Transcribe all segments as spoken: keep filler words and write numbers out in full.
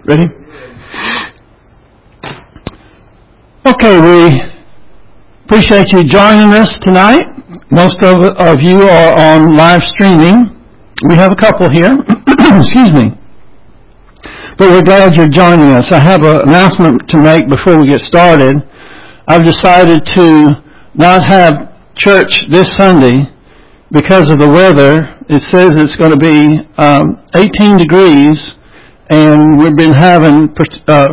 Ready? Okay, we appreciate you joining us tonight. Most of, of you are on live streaming. We have a couple here. Excuse me. But we're glad you're joining us. I have an announcement to make before we get started. I've decided to not have church this Sunday because of the weather. It says it's going to be um, eighteen degrees, and we've been having uh,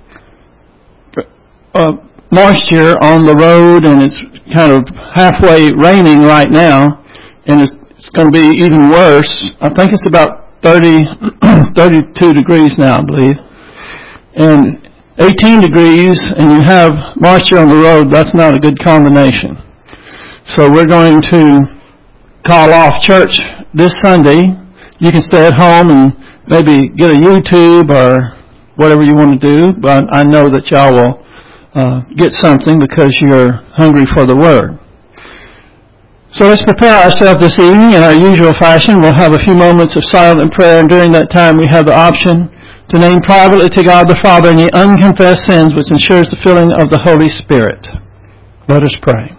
uh, moisture on the road, and it's kind of halfway raining right now, and it's, it's going to be even worse. I think it's about thirty, thirty-two degrees now, I believe. And eighteen degrees, and you have moisture on the road, that's not a good combination. So we're going to call off church this Sunday. You can stay at home and maybe get a YouTube or whatever you want to do, but I know that y'all will uh, get something because you're hungry for the Word. So let's prepare ourselves this evening in our usual fashion. We'll have a few moments of silent prayer, and during that time we have the option to name privately to God the Father any unconfessed sins, which ensures the filling of the Holy Spirit. Let us pray.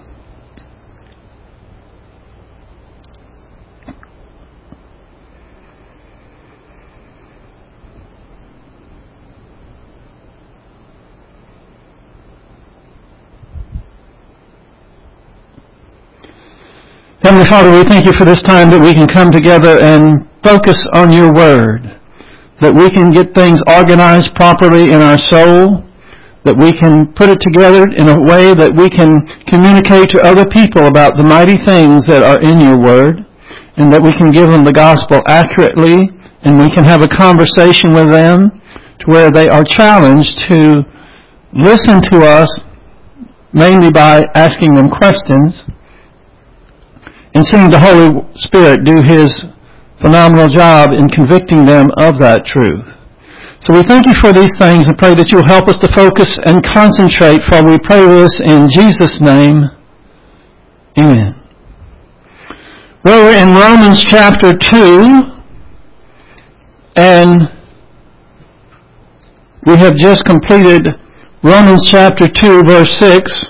Heavenly Father, we thank you for this time that we can come together and focus on your Word, that we can get things organized properly in our soul, that we can put it together in a way that we can communicate to other people about the mighty things that are in your Word, and that we can give them the gospel accurately, and we can have a conversation with them to where they are challenged to listen to us, mainly by asking them questions, and seeing the Holy Spirit do His phenomenal job in convicting them of that truth. So we thank you for these things and pray that you'll help us to focus and concentrate, for we pray this in Jesus' name. Amen. Well, we're in Romans chapter two, and we have just completed Romans chapter two, verse six.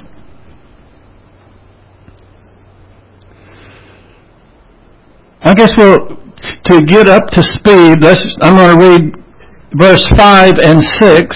I guess we'll, to get up to speed, let's, I'm going to read verse five and six.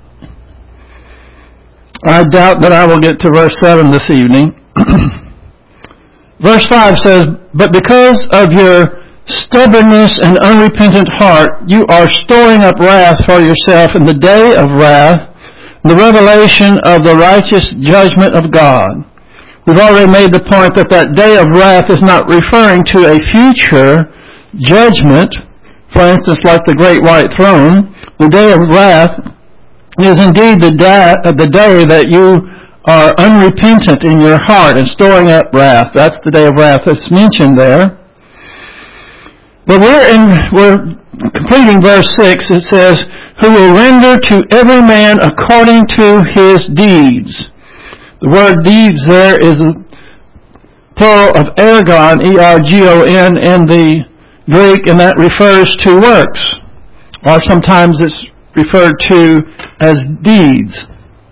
I doubt that I will get to verse seven this evening. Verse five says, "But because of your stubbornness and unrepentant heart, you are storing up wrath for yourself in the day of wrath, the revelation of the righteous judgment of God." We've already made the point that that day of wrath is not referring to a future judgment, for instance, like the great white throne. The day of wrath is indeed the day, the day that you are unrepentant in your heart and storing up wrath. That's the day of wrath that's mentioned there. But we're in, we're completing verse six. It says, "Who will render to every man according to his deeds." The word deeds there is a plural of ergon, E R G O N, in the Greek, and that refers to works, or sometimes it's referred to as deeds.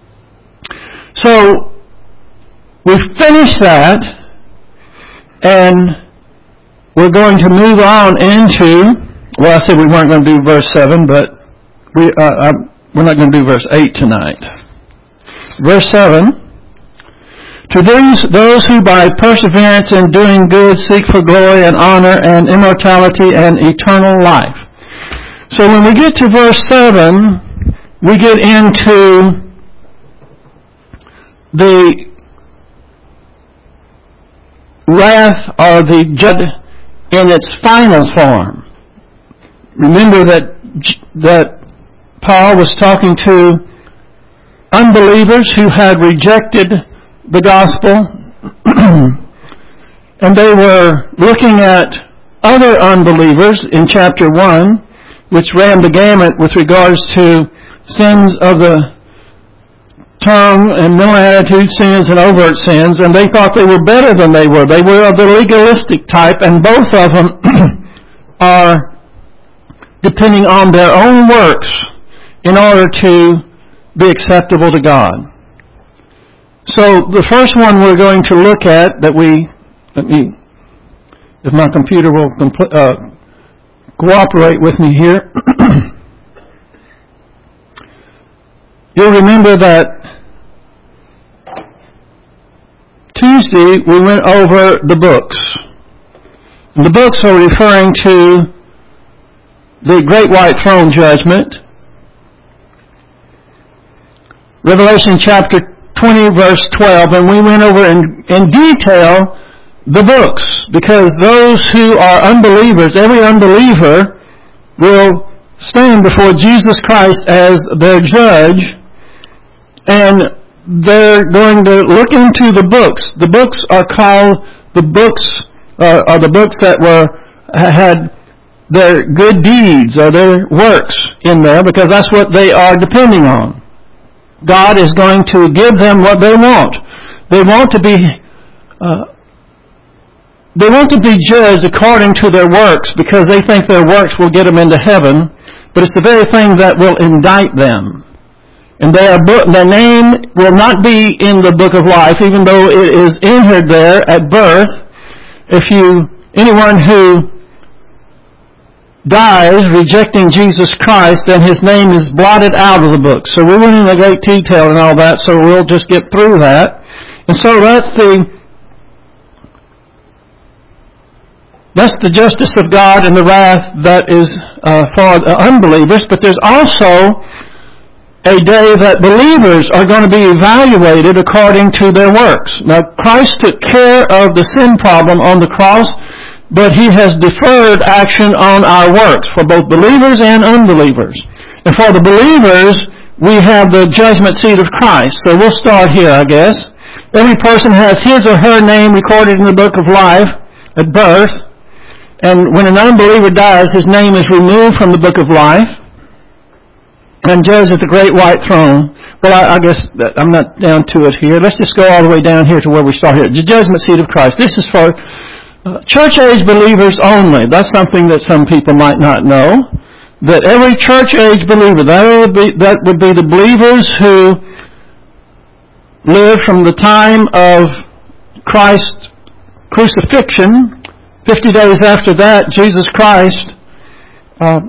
So, we've finished that, and we're going to move on into, well, I said we weren't going to do verse seven, but we, uh, uh, we're not going to do verse eight tonight. Verse seven, "To these, those who by perseverance in doing good seek for glory and honor and immortality and eternal life." So when we get to verse seven, we get into the wrath or the judgment in its final form. Remember that that Paul was talking to unbelievers who had rejected the gospel, and they were looking at other unbelievers in chapter one, which ran the gamut with regards to sins of the tongue and mental attitude sins and overt sins, and they thought they were better than they were. They were of the legalistic type, and both of them are depending on their own works in order to be acceptable to God. So the first one we're going to look at that we, let me, if my computer will compl- uh, cooperate with me here. You'll remember that Tuesday we went over the books. And the books are referring to the Great White Throne Judgment. Revelation chapter twenty verse twelve, and we went over in, in detail the books, because those who are unbelievers, every unbeliever will stand before Jesus Christ as their judge, and they're going to look into the books. The books are called the books, uh, are the books that were had their good deeds or their works in there, because that's what they are depending on. God is going to give them what they want. They want to be uh, they want to be judged according to their works, because they think their works will get them into heaven, but it's the very thing that will indict them. And their, book, their name will not be in the book of life, even though it is entered there at birth. If you, anyone who dies rejecting Jesus Christ, then his name is blotted out of the book. So we went into great detail and all that, so we'll just get through that. And so that's the that's the justice of God and the wrath that is uh, for the unbelievers. But there's also a day that believers are going to be evaluated according to their works. Now, Christ took care of the sin problem on the cross, but He has deferred action on our works for both believers and unbelievers. And for the believers, we have the judgment seat of Christ. So we'll start here, I guess. Every person has his or her name recorded in the book of life at birth. And when an unbeliever dies, his name is removed from the book of life and judged at the great white throne. Well, I, I guess that I'm not down to it here. Let's just go all the way down here to where we start here. The judgment seat of Christ. This is for uh, church-age believers only. That's something that some people might not know. That every church-age believer, that would be, that would be the believers who lived from the time of Christ's crucifixion. Fifty days after that, Jesus Christ, uh,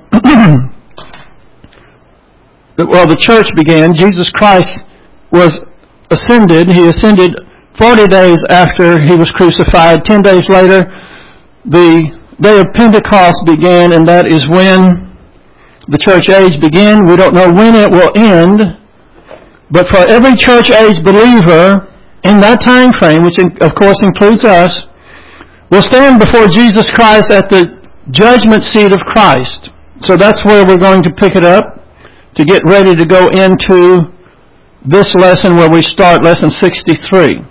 well, the church began. Jesus Christ was ascended. He ascended forty days after He was crucified. Ten days later, the day of Pentecost began, and that is when the church age began. We don't know when it will end, but for every church age believer in that time frame, which of course includes us, we'll stand before Jesus Christ at the judgment seat of Christ. So that's where we're going to pick it up to get ready to go into this lesson where we start lesson sixty-three.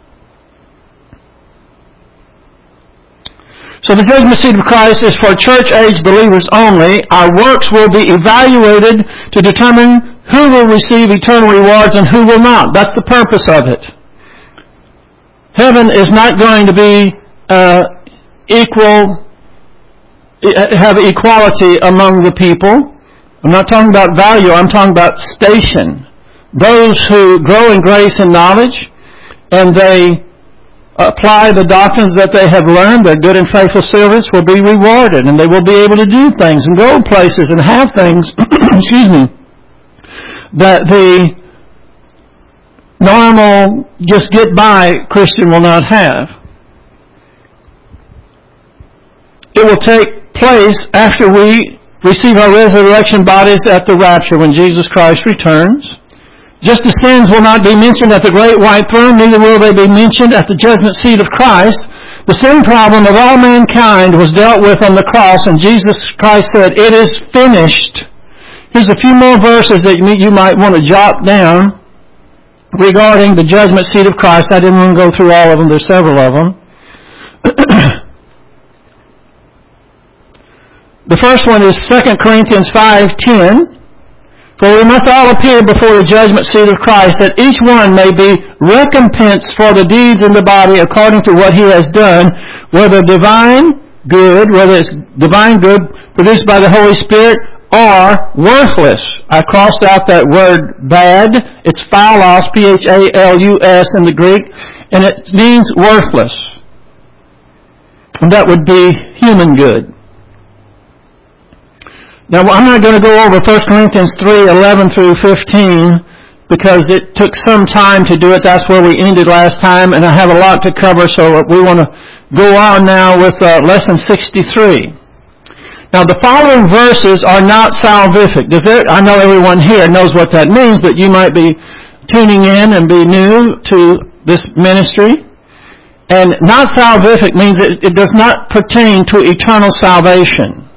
So the judgment seat of Christ is for church-age believers only. Our works will be evaluated to determine who will receive eternal rewards and who will not. That's the purpose of it. Heaven is not going to be Uh, equal, have equality among the people. I'm not talking about value, I'm talking about station. Those who grow in grace and knowledge, and they apply the doctrines that they have learned, their good and faithful servants will be rewarded, and they will be able to do things and go places and have things, excuse me, that the normal, just get by Christian will not have. It will take place after we receive our resurrection bodies at the rapture when Jesus Christ returns. Just as sins will not be mentioned at the great white throne, neither will they be mentioned at the judgment seat of Christ. The sin problem of all mankind was dealt with on the cross, and Jesus Christ said, "It is finished." Here's a few more verses that you might want to jot down regarding the judgment seat of Christ. I didn't want to go through all of them. There's several of them. The first one is Second Corinthians five ten. For we must all appear before the judgment seat of Christ, that each one may be recompensed for the deeds in the body according to what he has done, whether divine good, whether it's divine good produced by the Holy Spirit, are worthless. I crossed out that word bad. It's phalos, P H A L U S in the Greek, and it means worthless. And that would be human good. Now, I'm not going to go over First Corinthians three, eleven through fifteen, because it took some time to do it. That's where we ended last time, and I have a lot to cover, so we want to go on now with uh, lesson sixty-three. Now, the following verses are not salvific. Does there, I know everyone here knows what that means, but you might be tuning in and be new to this ministry. And not salvific means it, it does not pertain to eternal salvation.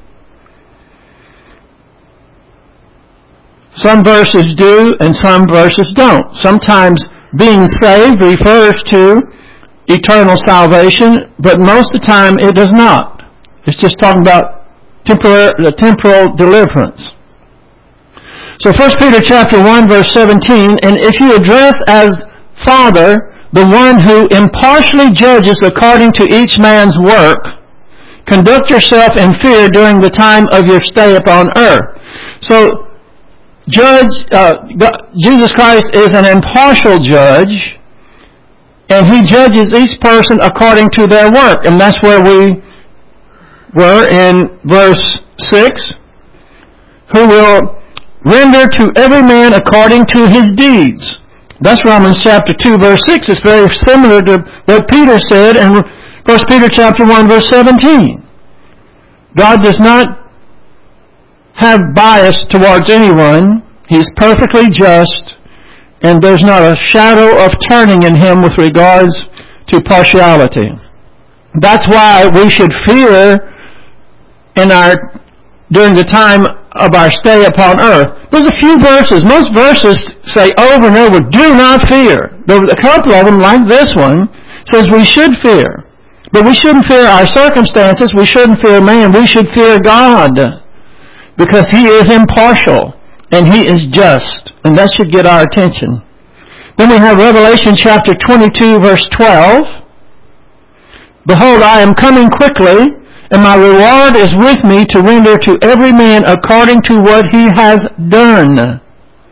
Some verses do and some verses don't. Sometimes being saved refers to eternal salvation, but most of the time it does not. It's just talking about temporal, the temporal deliverance. So First Peter chapter one verse seventeen, and if you address as Father the one who impartially judges according to each man's work, conduct yourself in fear during the time of your stay upon earth. So Judge, uh, Jesus Christ is an impartial judge, and He judges each person according to their work. And that's where we were in verse six. Who will render to every man according to his deeds. That's Romans chapter two, verse six. It's very similar to what Peter said in First Peter chapter one, verse seventeen. God does not have bias towards anyone. He's perfectly just, and there's not a shadow of turning in Him with regards to partiality. That's why we should fear in our during the time of our stay upon earth. There's a few verses. Most verses say over and over, do not fear. There's a couple of them, like this one, says we should fear. But we shouldn't fear our circumstances. We shouldn't fear man. We should fear God, because He is impartial and He is just, and that should get our attention. Then we have Revelation chapter twenty-two, verse twelve. Behold, I am coming quickly, and my reward is with me to render to every man according to what he has done.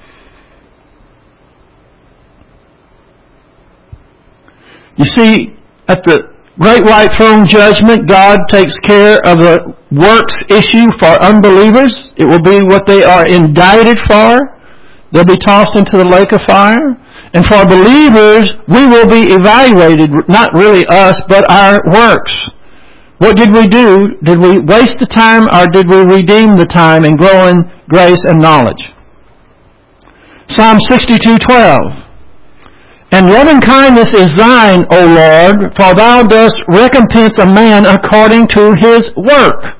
You see, at the great white throne judgment, God takes care of the works issue for unbelievers. It will be what they are indicted for. They'll be tossed into the lake of fire. And for believers, we will be evaluated, not really us, but our works. What did we do? Did we waste the time, or did we redeem the time and grow in grace and knowledge? Psalm sixty-two twelve. And loving kindness is thine, O Lord, for thou dost recompense a man according to his work.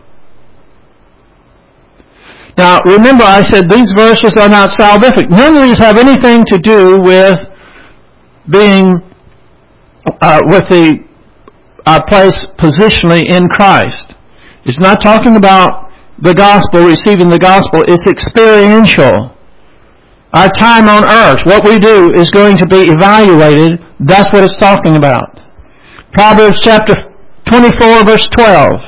Now, remember I said these verses are not salvific. None of these have anything to do with being, uh, with the our place positionally in Christ. It's not talking about the gospel, receiving the gospel. It's experiential. Our time on earth, what we do, is going to be evaluated. That's what it's talking about. Proverbs chapter twenty-four, verse twelve.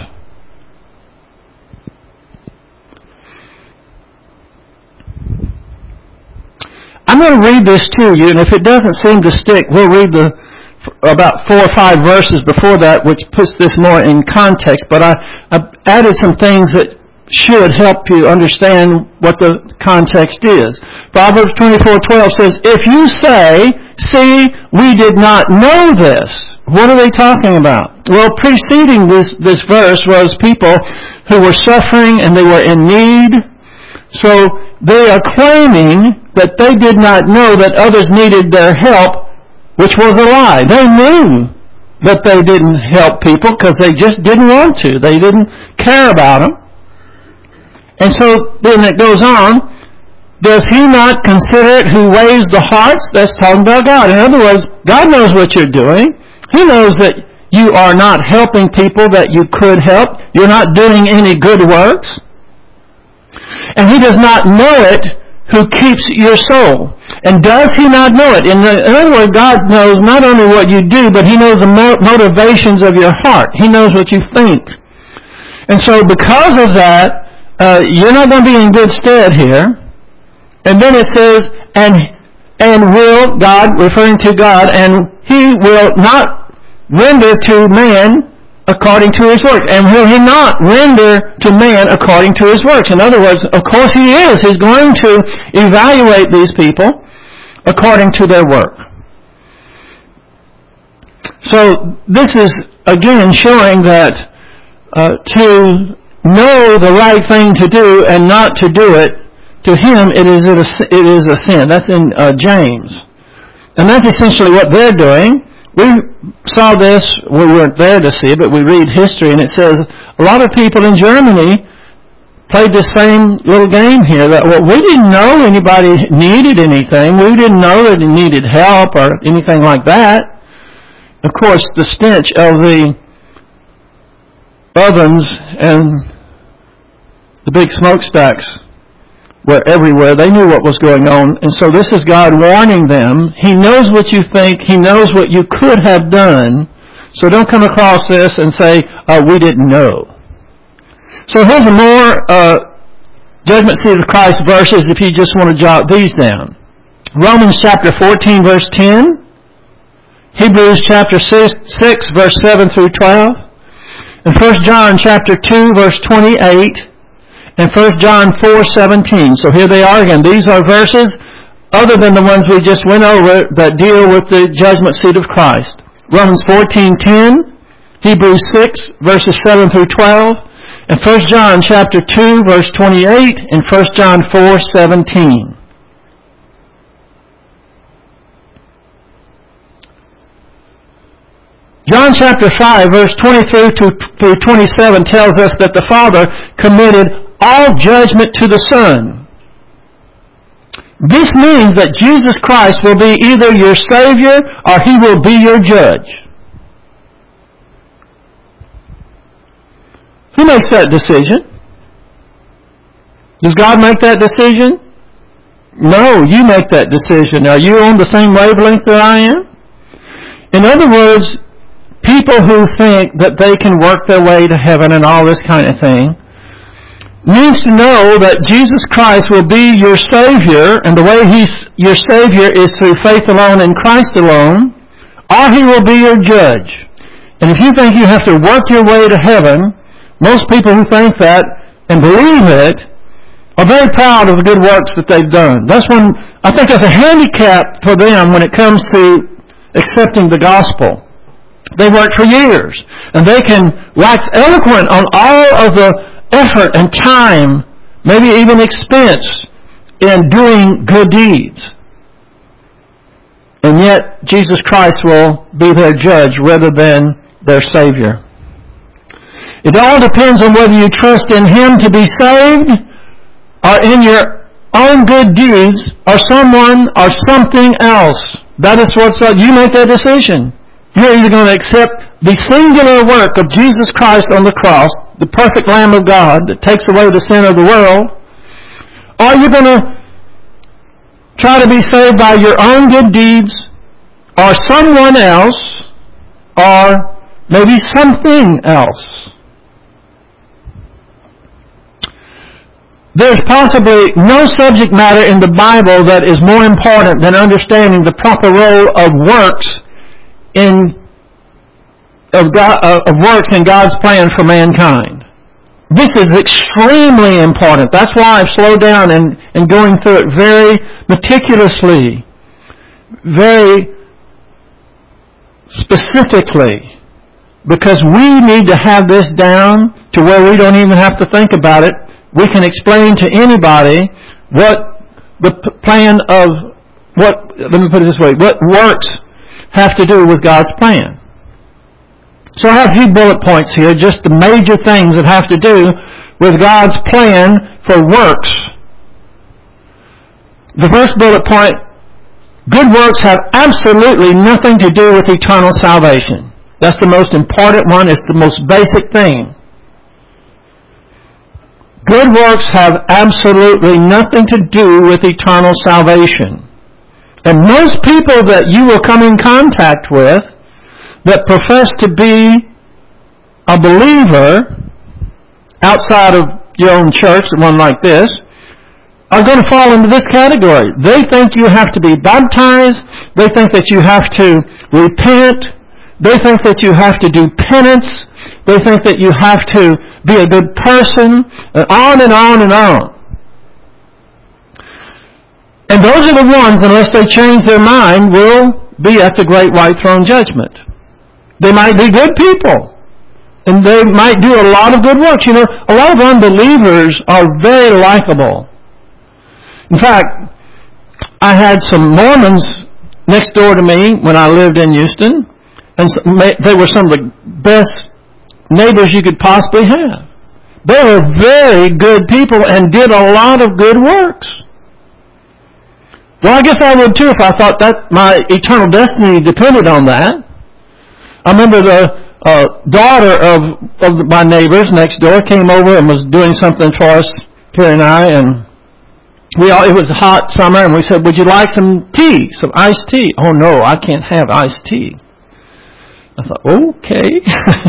I'm going to read this to you, and if it doesn't seem to stick, we'll read the about four or five verses before that, which puts this more in context. But I, I added some things that should help you understand what the context is. Proverbs twenty-four twelve says, if you say, see, we did not know this. What are they talking about? Well, preceding this, this verse was people who were suffering and they were in need. So they are claiming that they did not know that others needed their help, which was a lie. They knew that they didn't help people because they just didn't want to. They didn't care about them. And so then it goes on, does He not consider it who weighs the hearts? That's talking about God. In other words, God knows what you're doing. He knows that you are not helping people that you could help. You're not doing any good works. And He does not know it who keeps your soul. And does He not know it? In, the, in other words, God knows not only what you do, but He knows the mo- motivations of your heart. He knows what you think. And so because of that, uh, you're not going to be in good stead here. And then it says, and and will, God, referring to God, and He will not render to man according to his works. And will He not render to man according to his works? In other words, of course He is. He's going to evaluate these people according to their work. So this is, again, showing that uh, to know the right thing to do and not to do it, to Him it is a, it is a sin. That's in uh, James. And that's essentially what they're doing. We saw this, we weren't there to see it, but we read history, and it says a lot of people in Germany played this same little game here. That, well, we didn't know anybody needed anything. We didn't know that they needed help or anything like that. Of course, the stench of the ovens and the big smokestacks were everywhere. They knew what was going on. And so this is God warning them. He knows what you think. He knows what you could have done. So don't come across this and say, oh, we didn't know. So here's a more uh, Judgment Seat of Christ verses if you just want to jot these down. Romans chapter fourteen, verse ten. Hebrews chapter six, verse seven through twelve. And First John chapter two, verse twenty-eight. And First John four, seventeen. So here they are again. These are verses other than the ones we just went over that deal with the Judgment Seat of Christ. Romans fourteen, ten. Hebrews six, verses seven through twelve. And First John chapter two, verse twenty-eight. And First John four, seventeen. John chapter five, verse twenty-three through twenty-seven tells us that the Father committed all judgment to the Son. This means that Jesus Christ will be either your Savior or He will be your judge. Who makes that decision? Does God make that decision? No, you make that decision. Are you on the same wavelength that I am? In other words, people who think that they can work their way to heaven and all this kind of thing needs to know that Jesus Christ will be your Savior, and the way He's your Savior is through faith alone in Christ alone, or He will be your judge. And if you think you have to work your way to heaven, most people who think that and believe it are very proud of the good works that they've done. That's when, I think that's a handicap for them when it comes to accepting the gospel. They worked for years, and they can wax eloquent on all of the effort and time, maybe even expense, in doing good deeds. And yet, Jesus Christ will be their judge rather than their Savior. It all depends on whether you trust in Him to be saved, or in your own good deeds, or someone or something else. That is what's up. You make that decision. You're either going to accept the singular work of Jesus Christ on the cross, the perfect Lamb of God that takes away the sin of the world, or you're going to try to be saved by your own good deeds, or someone else, or maybe something else. There's possibly no subject matter in the Bible that is more important than understanding the proper role of works in of, God, uh, of works in God's plan for mankind. This is extremely important. That's why I've slowed down and, and going through it very meticulously, very specifically, because we need to have this down to where we don't even have to think about it. We can explain to anybody what the p- plan of, what, let me put it this way, what works have to do with God's plan. So I have a few bullet points here, just the major things that have to do with God's plan for works. The first bullet point, good works have absolutely nothing to do with eternal salvation. That's the most important one. It's the most basic thing. Good works have absolutely nothing to do with eternal salvation. And most people that you will come in contact with that profess to be a believer outside of your own church, one like this, are going to fall into this category. They think you have to be baptized. They think that you have to repent. They think that you have to do penance. They think that you have to be a good person, and on and on and on. And those are the ones, unless they change their mind, will be at the great white throne judgment. They might be good people, and they might do a lot of good works. You know, a lot of unbelievers are very likable. In fact, I had some Mormons next door to me when I lived in Houston, and they were some of the best neighbors you could possibly have. They were very good people and did a lot of good works. Well, I guess I would too if I thought that my eternal destiny depended on that. I remember the uh, daughter of, of my neighbors next door came over and was doing something for us, Carrie and I, and we all, it was a hot summer, and we said, would you like some tea, some iced tea? Oh, no, I can't have iced tea. I thought, okay.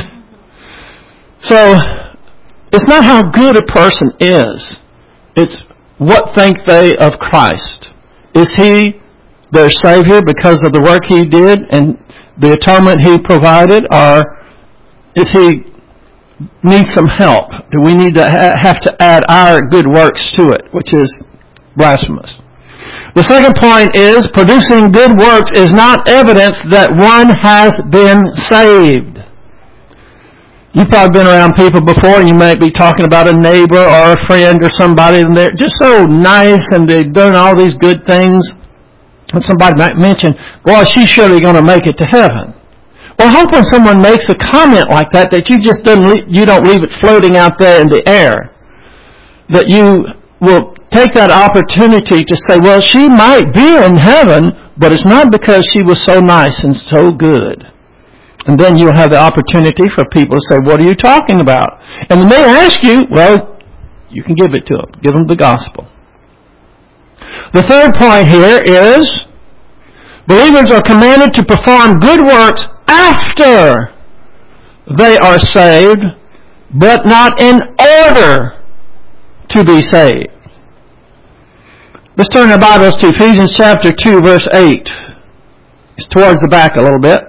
So, it's not how good a person is. It's what think they of Christ. Is He their Savior because of the work He did and the atonement He provided, or is He need some help? Do we need to ha- have to add our good works to it, which is blasphemous? The second point is producing good works is not evidence that one has been saved. You've probably been around people before, and you might be talking about a neighbor or a friend or somebody, and they're just so nice, and they've done all these good things. And somebody might mention, boy, she's surely going to make it to heaven. Well, I hope when someone makes a comment like that, that you just don't leave, you don't leave it floating out there in the air. That you will take that opportunity to say, well, she might be in heaven, but it's not because she was so nice and so good. And then you'll have the opportunity for people to say, what are you talking about? And when they ask you, well, you can give it to them. Give them the gospel. The third point here is believers are commanded to perform good works after they are saved, but not in order to be saved. Let's turn our Bibles to Ephesians chapter two, verse eight. It's towards the back a little bit.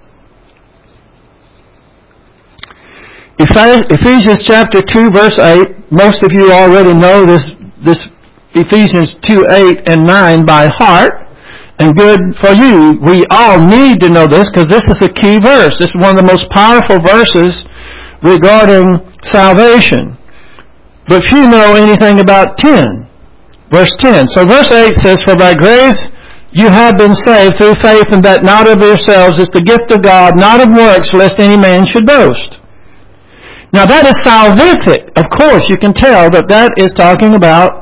Ephesians chapter two, verse eight. Most of you already know this, this Ephesians two, eight and nine by heart. And good for you. We all need to know this because this is a key verse. This is one of the most powerful verses regarding salvation. But few know anything about ten. Verse ten. So verse eight says, for by grace you have been saved through faith, and that not of yourselves, is the gift of God, not of works, lest any man should boast. Now that is salvific. Of course, you can tell that that is talking about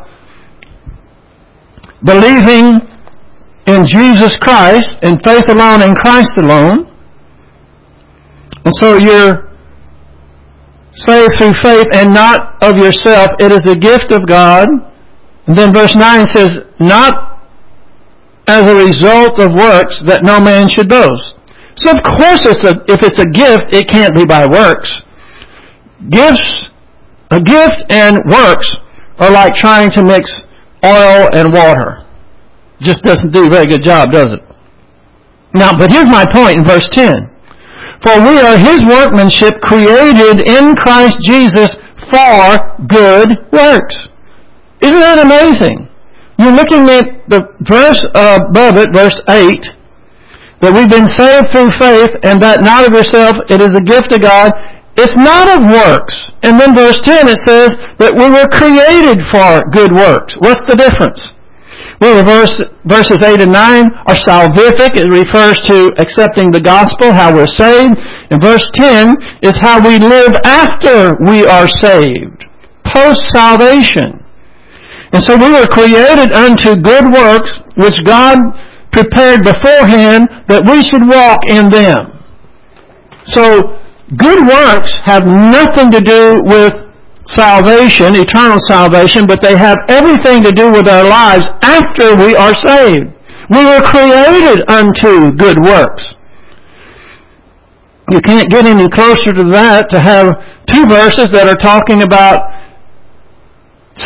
believing in Jesus Christ, in faith alone, in Christ alone. And so you're saved through faith and not of yourself. It is the gift of God. And then verse nine says, not as a result of works, that no man should boast. So of course, it's a, if it's a gift, it can't be by works. Gifts, a gift and works are like trying to mix oil and water. Just doesn't do a very good job, does it? Now, but here's my point in verse ten. For we are His workmanship, created in Christ Jesus for good works. Isn't that amazing? You're looking at the verse above it, verse eight, that we've been saved through faith, and that not of yourself, it is a gift of God. It's not of works. And then verse ten, it says that we were created for good works. What's the difference? Well, the verse, verses eight and nine are salvific. It refers to accepting the gospel, how we're saved. And verse ten is how we live after we are saved, post-salvation. And so we were created unto good works, which God prepared beforehand that we should walk in them. So, good works have nothing to do with salvation, eternal salvation, but they have everything to do with our lives after we are saved. We were created unto good works. You can't get any closer to that to have two verses that are talking about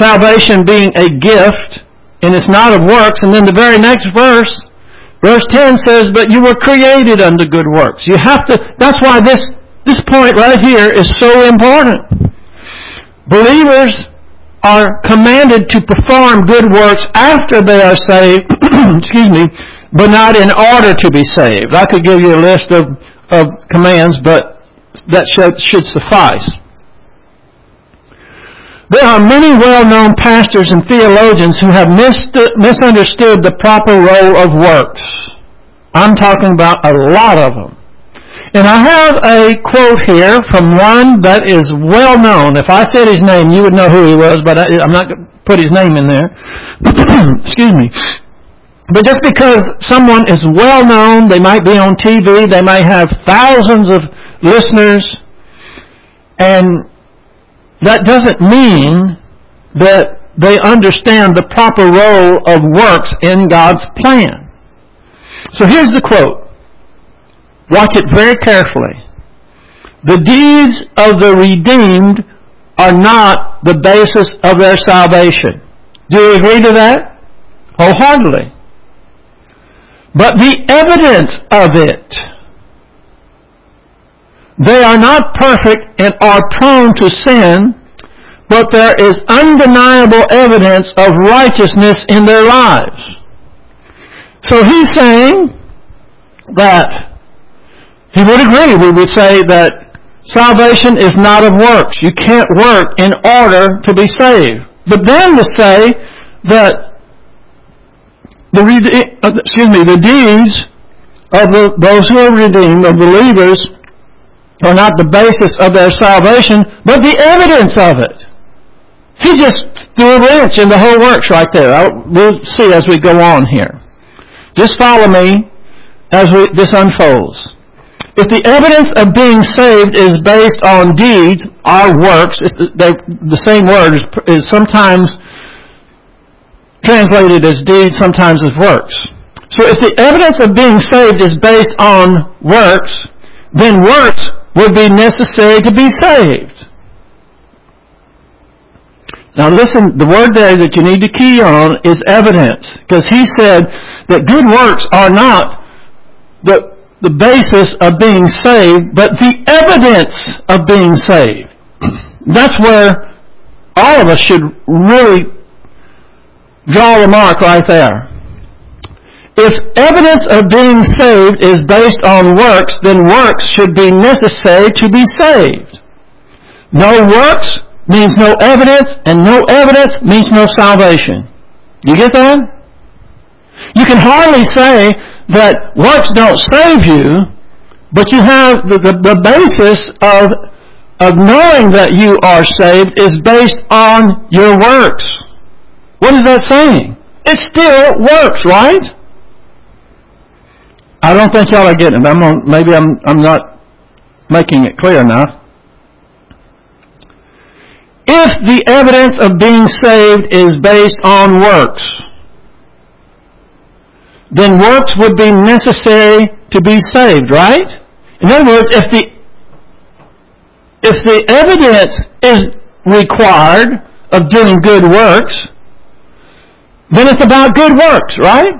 salvation being a gift, and it's not of works. And then the very next verse, verse ten says, but you were created unto good works. You have to, that's why this, this point right here is so important. Believers are commanded to perform good works after they are saved, excuse me, but not in order to be saved. I could give you a list of, of commands, but that should, should suffice. There are many well-known pastors and theologians who have mis- misunderstood the proper role of works. I'm talking about a lot of them. And I have a quote here from one that is well-known. If I said his name, you would know who he was, but I, I'm not going to put his name in there. Excuse me. But just because someone is well-known, they might be on T V, they might have thousands of listeners, and that doesn't mean that they understand the proper role of works in God's plan. So here's the quote. Watch it very carefully. The deeds of the redeemed are not the basis of their salvation. Do you agree to that? Wholeheartedly. But the evidence of it. They are not perfect and are prone to sin, but there is undeniable evidence of righteousness in their lives. So he's saying that he would agree. We would say that salvation is not of works. You can't work in order to be saved. But then to say that the excuse me, the deeds of the, those who are redeemed, of believers, are not the basis of their salvation, but the evidence of it. He just threw a wrench in the whole works right there. I'll, we'll see as we go on here. Just follow me as we, this unfolds. If the evidence of being saved is based on deeds, our works, it's the, the same word is, is sometimes translated as deeds, sometimes as works. So if the evidence of being saved is based on works, then works would be necessary to be saved. Now listen, the word there that you need to key on is evidence, because he said that good works are not the, the basis of being saved, but the evidence of being saved. That's where all of us should really draw the mark right there. If evidence of being saved is based on works, then works should be necessary to be saved. No works means no evidence, and no evidence means no salvation. You get that? You can hardly say that works don't save you, but you have the, the, the basis of, of knowing that you are saved is based on your works. What is that saying? It still works, right? I don't think y'all are getting it. I'm on, maybe I'm, I'm not making it clear enough. If the evidence of being saved is based on works, then works would be necessary to be saved, right? In other words, if the if the evidence is required of doing good works, then it's about good works, right?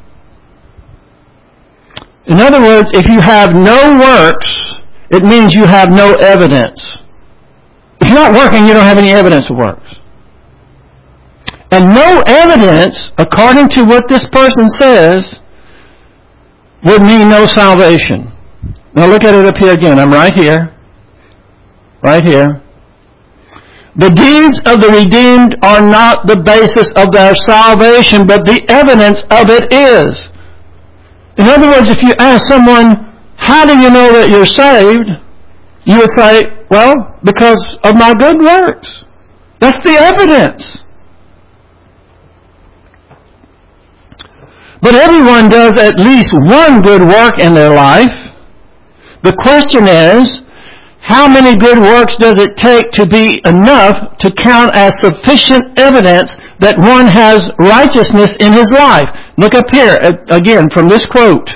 In other words, if you have no works, it means you have no evidence. If you're not working, you don't have any evidence of works. And no evidence, according to what this person says, would mean no salvation. Now look at it up here again. I'm right here. Right here. The deeds of the redeemed are not the basis of their salvation, but the evidence of it is. In other words, if you ask someone, how do you know that you're saved? You would say, well, because of my good works. That's the evidence. But everyone does at least one good work in their life. The question is, how many good works does it take to be enough to count as sufficient evidence that one has righteousness in his life? Look up here, again, from this quote.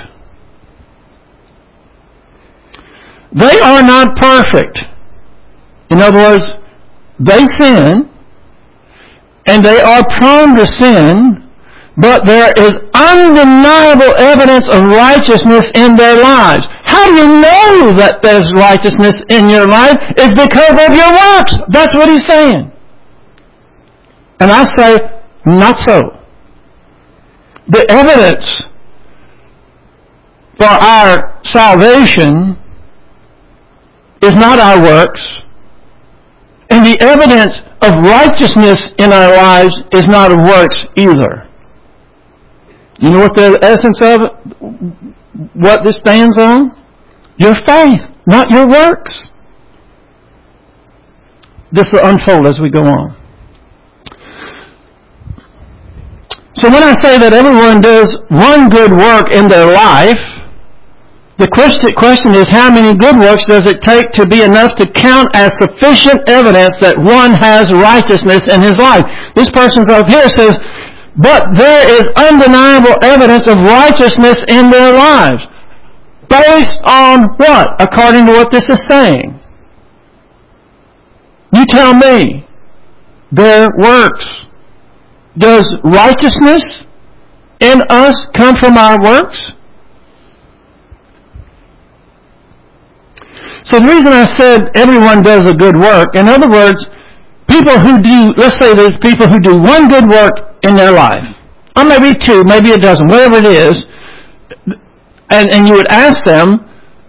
They are not perfect. In other words, they sin, and they are prone to sin, but there is undeniable evidence of righteousness in their lives. How do you know that there's righteousness in your life? It's because of your works. That's what he's saying. And I say, not so. The evidence for our salvation is not our works, and the evidence of righteousness in our lives is not of works either. You know what the essence of it, what this stands on? Your faith, not your works. This will unfold as we go on. So when I say that everyone does one good work in their life, the question is, how many good works does it take to be enough to count as sufficient evidence that one has righteousness in his life? This person's up here says, but there is undeniable evidence of righteousness in their lives. Based on what? According to what this is saying. You tell me. Their works. Does righteousness in us come from our works? So the reason I said everyone does a good work, in other words, people who do, let's say there's people who do one good work in their life, or maybe two, maybe a dozen, whatever it is, and, and you would ask them,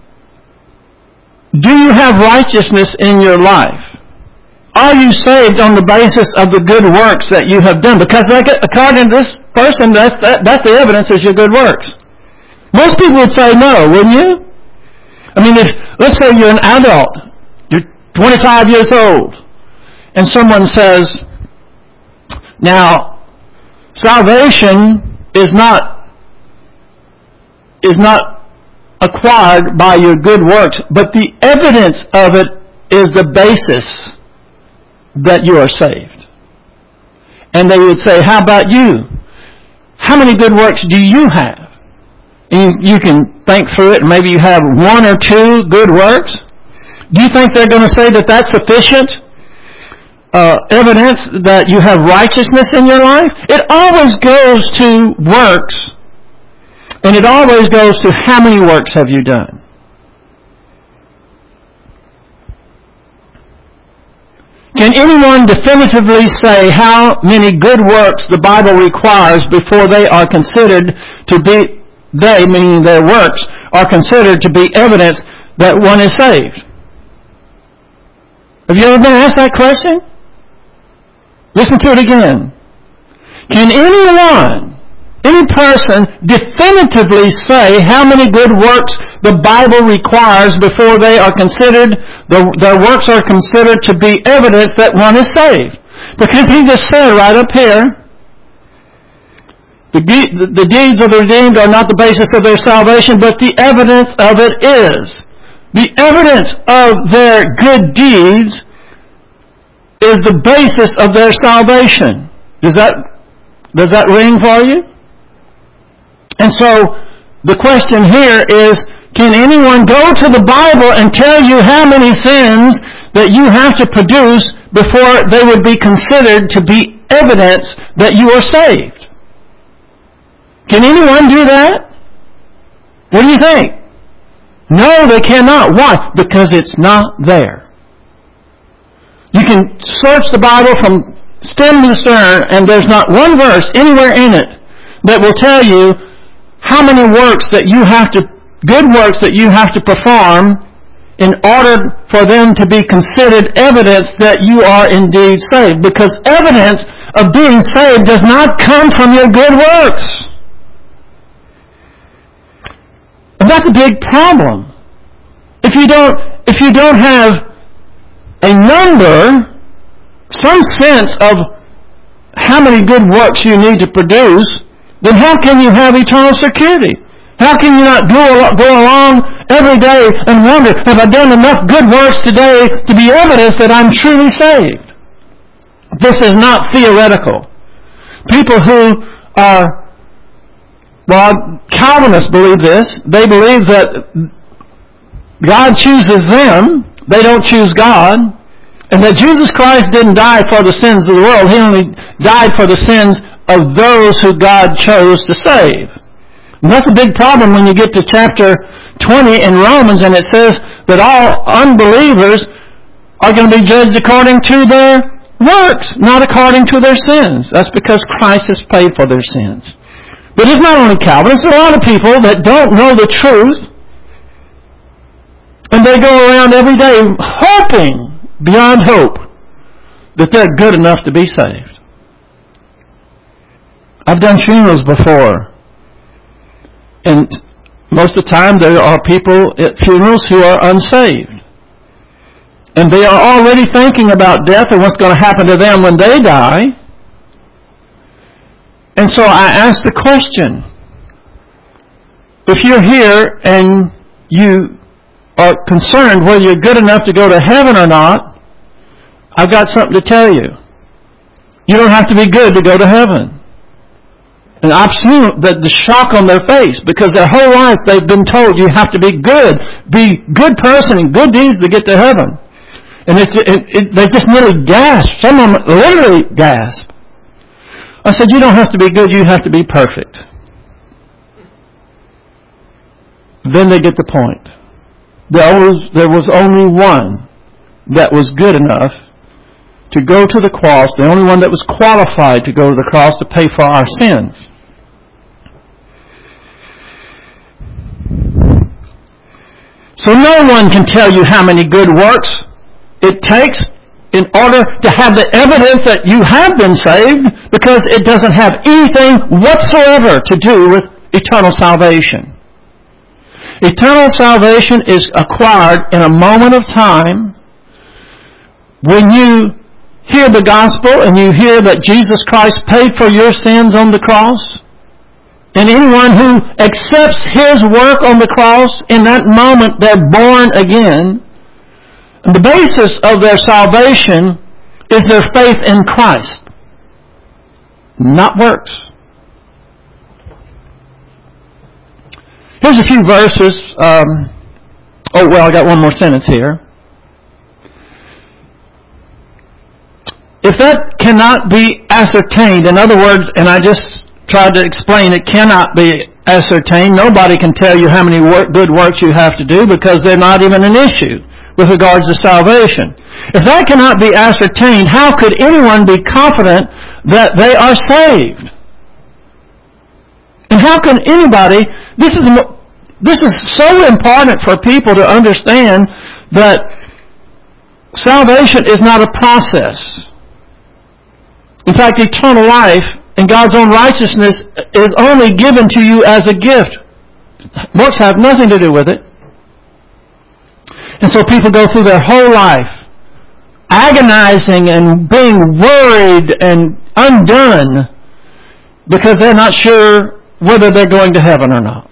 do you have righteousness in your life? Are you saved on the basis of the good works that you have done? Because according to this person, that's, that, that's the evidence is your good works. Most people would say no, wouldn't you? I mean, if, let's say you're an adult, you're twenty-five years old, and someone says, now, salvation is not, is not acquired by your good works, but the evidence of it is the basis that you are saved. And they would say, how about you? How many good works do you have? And you can think through it, and maybe you have one or two good works. Do you think they're going to say that that's sufficient uh, evidence that you have righteousness in your life? It always goes to works, and it always goes to how many works have you done. Can anyone definitively say how many good works the Bible requires before they are considered to be, they, meaning their works, are considered to be evidence that one is saved? Have you ever been asked that question? Listen to it again. Can anyone, any person, definitively say how many good works the Bible requires before they are considered, the, their works are considered to be evidence that one is saved? Because he just said right up here, the, the deeds of the redeemed are not the basis of their salvation, but the evidence of it is. The evidence of their good deeds is the basis of their salvation. Does that, does that ring for you? And so, the question here is, can anyone go to the Bible and tell you how many sins that you have to produce before they would be considered to be evidence that you are saved? Can anyone do that? What do you think? No, they cannot. Why? Because it's not there. You can search the Bible from stem to stern, and there's not one verse anywhere in it that will tell you how many works that you have to, good works that you have to perform in order for them to be considered evidence that you are indeed saved. Because evidence of being saved does not come from your good works. And that's a big problem. If you don't, if you don't have a number, some sense of how many good works you need to produce, then how can you have eternal security? How can you not go, go along every day and wonder, have I done enough good works today to be evidence that I'm truly saved? This is not theoretical. People who are, well, Calvinists believe this. They believe that God chooses them. They don't choose God. And that Jesus Christ didn't die for the sins of the world. He only died for the sins of those who God chose to save. And that's a big problem when you get to chapter twenty in Romans, and it says that all unbelievers are going to be judged according to their works, not according to their sins. That's because Christ has paid for their sins. But it's not only Calvinists. There are a lot of people that don't know the truth, and they go around every day hoping beyond hope that they're good enough to be saved. I've done funerals before, and most of the time there are people at funerals who are unsaved. And they are already thinking about death and what's going to happen to them when they die. And so I ask the question, if you're here and you are concerned whether you're good enough to go to heaven or not, I've got something to tell you. You don't have to be good to go to heaven. And I've seen the, the shock on their face, because their whole life they've been told you have to be good, be a good person and good deeds to get to heaven. And it's, it, it, they just nearly gasp. Some of them literally gasp. I said, you don't have to be good, you have to be perfect. Then they get the point. There was, there was only one that was good enough to go to the cross, the only one that was qualified to go to the cross to pay for our sins. So no one can tell you how many good works it takes in order to have the evidence that you have been saved, because it doesn't have anything whatsoever to do with eternal salvation. Eternal salvation is acquired in a moment of time when you hear the gospel and you hear that Jesus Christ paid for your sins on the cross. And anyone who accepts His work on the cross, in that moment they're born again. And the basis of their salvation is their faith in Christ, not works. Here's a few verses. Um, oh, well, I got one more sentence here. If that cannot be ascertained, in other words, and I just tried to explain, it cannot be ascertained. Nobody can tell you how many work, good works you have to do, because they're not even an issue with regards to salvation. If that cannot be ascertained, how could anyone be confident that they are saved? And how can anybody, this is, this is so important for people to understand that salvation is not a process. In fact, eternal life and God's own righteousness is only given to you as a gift. Works have nothing to do with it. And so people go through their whole life agonizing and being worried and undone because they're not sure whether they're going to heaven or not.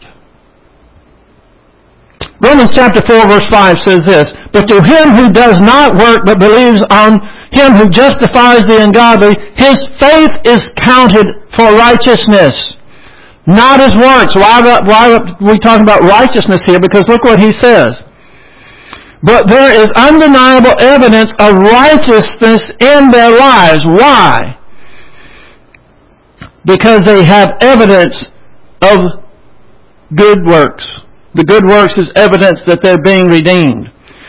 Romans chapter four verse five says this, "But to him who does not work but believes on him who justifies the ungodly, his faith is counted for righteousness, not his works." Why, why are we talking about righteousness here? Because look what he says. "But there is undeniable evidence of righteousness in their lives." Why? Because they have evidence of good works. The good works is evidence that they're being redeemed.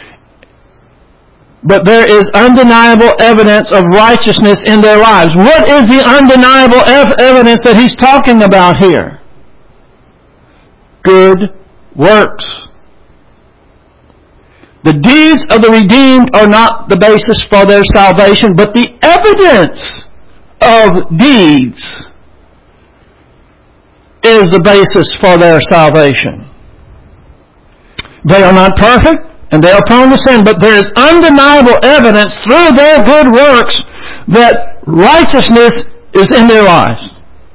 But there is undeniable evidence of righteousness in their lives. What is the undeniable ev- evidence that he's talking about here? Good works. The deeds of the redeemed are not the basis for their salvation, but the evidence of deeds is the basis for their salvation. They are not perfect, and they are prone to sin, but there is undeniable evidence through their good works that righteousness is in their lives.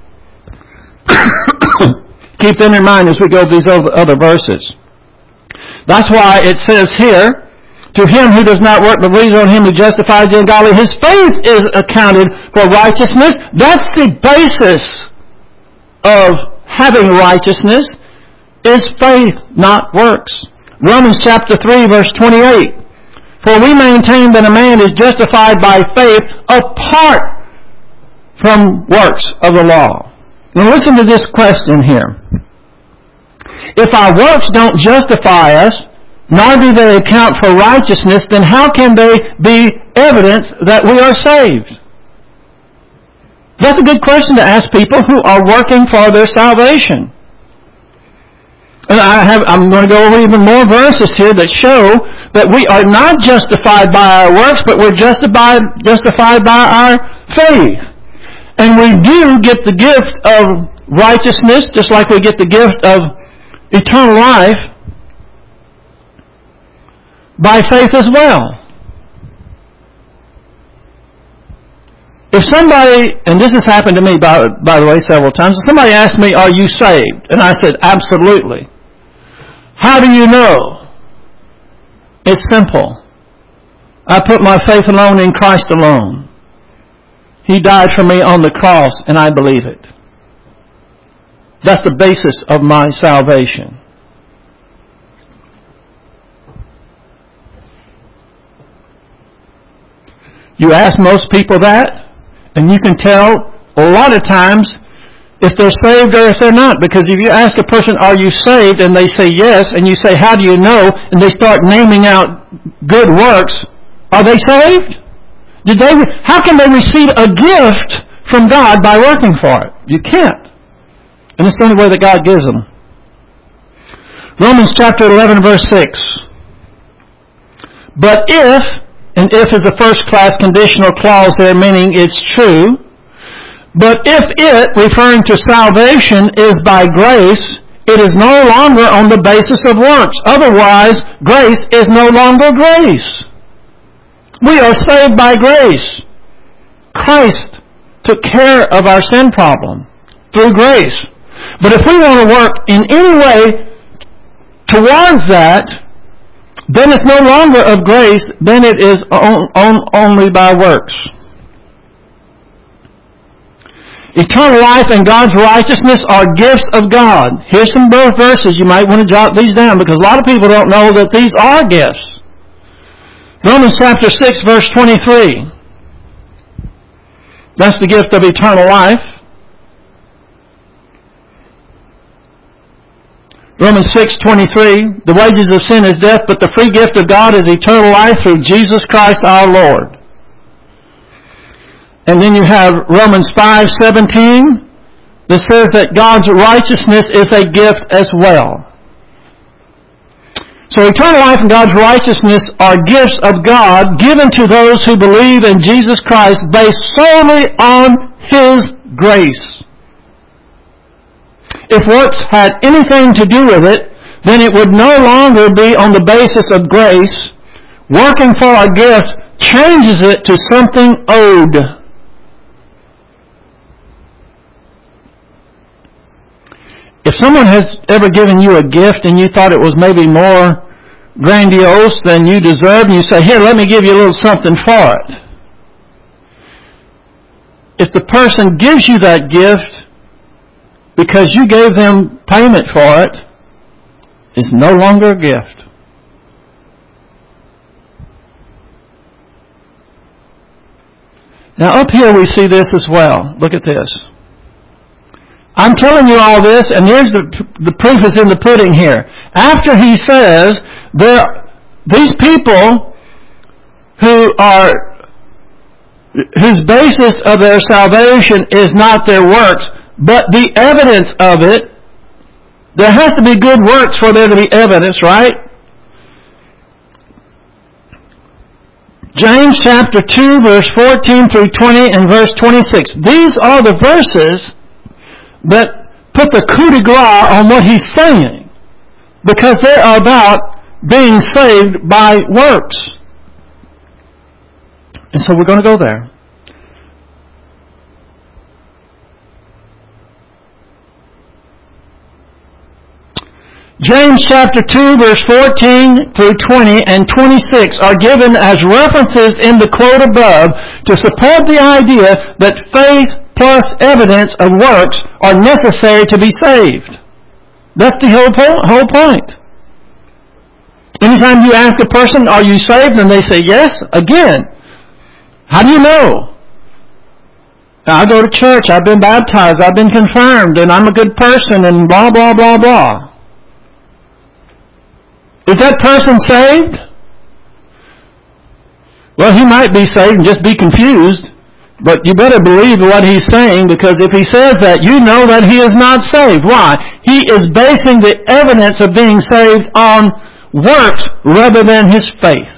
Keep them in mind as we go to these other verses. That's why it says here, "To him who does not work but believes on him who justifies the ungodly, his faith is accounted for righteousness." That's the basis of having righteousness, is faith, not works. Romans chapter three verse twenty-eight For we maintain that a man is justified by faith apart from works of the law. Now listen to this question here. If our works don't justify us, nor do they account for righteousness, then how can they be evidence that we are saved? That's a good question to ask people who are working for their salvation. And I have, I'm going to go over even more verses here that show that we are not justified by our works, but we're justified, justified by our faith. And we do get the gift of righteousness, just like we get the gift of eternal life, by faith as well. If somebody, and this has happened to me, by, by the way, several times, if somebody asked me, are you saved? And I said, absolutely. How do you know? It's simple. I put my faith alone in Christ alone. He died for me on the cross, and I believe it. That's the basis of my salvation. You ask most people that, and you can tell a lot of times if they're saved or if they're not. Because if you ask a person, are you saved? And they say yes, and you say, how do you know? And they start naming out good works. Are they saved? Did they? How can they receive a gift from God by working for it? You can't. And it's the only way that God gives them. Romans chapter eleven, verse six. But if, and if is a first-class conditional clause there, meaning it's true. But if it, referring to salvation, is by grace, it is no longer on the basis of works. Otherwise, grace is no longer grace. We are saved by grace. Christ took care of our sin problem through grace. But if we want to work in any way towards that, then it's no longer of grace, then it is on, on, only by works. Eternal life and God's righteousness are gifts of God. Here's some verses. You might want to jot these down because a lot of people don't know that these are gifts. Romans chapter six, verse twenty-three. That's the gift of eternal life. Romans six twenty-three, the wages of sin is death, but the free gift of God is eternal life through Jesus Christ our Lord. And then you have Romans five seventeen that says that God's righteousness is a gift as well. So eternal life and God's righteousness are gifts of God given to those who believe in Jesus Christ based solely on His grace. If works had anything to do with it, then it would no longer be on the basis of grace. Working for a gift changes it to something owed. If someone has ever given you a gift and you thought it was maybe more grandiose than you deserve, and you say, here, let me give you a little something for it. If the person gives you that gift because you gave them payment for it, it's no longer a gift. Now up here we see this as well. Look at this. I'm telling you all this, and here's the, the proof is in the pudding here. After he says, there, these people who are, whose basis of their salvation is not their works, but the evidence of it, there has to be good works for there to be evidence, right? James chapter two, verse fourteen through twenty and verse twenty-six. These are the verses that put the coup de grace on what he's saying, because they are about being saved by works. And so we're going to go there. James chapter two, verse fourteen through twenty and twenty-six are given as references in the quote above to support the idea that faith plus evidence of works are necessary to be saved. That's the whole, po- whole point. Anytime you ask a person, are you saved? And they say yes, again, how do you know? I go to church, I've been baptized, I've been confirmed, and I'm a good person, and blah, blah, blah, blah. Is that person saved? Well, he might be saved and just be confused, but you better believe what he's saying, because if he says that, you know that he is not saved. Why? He is basing the evidence of being saved on works rather than his faith.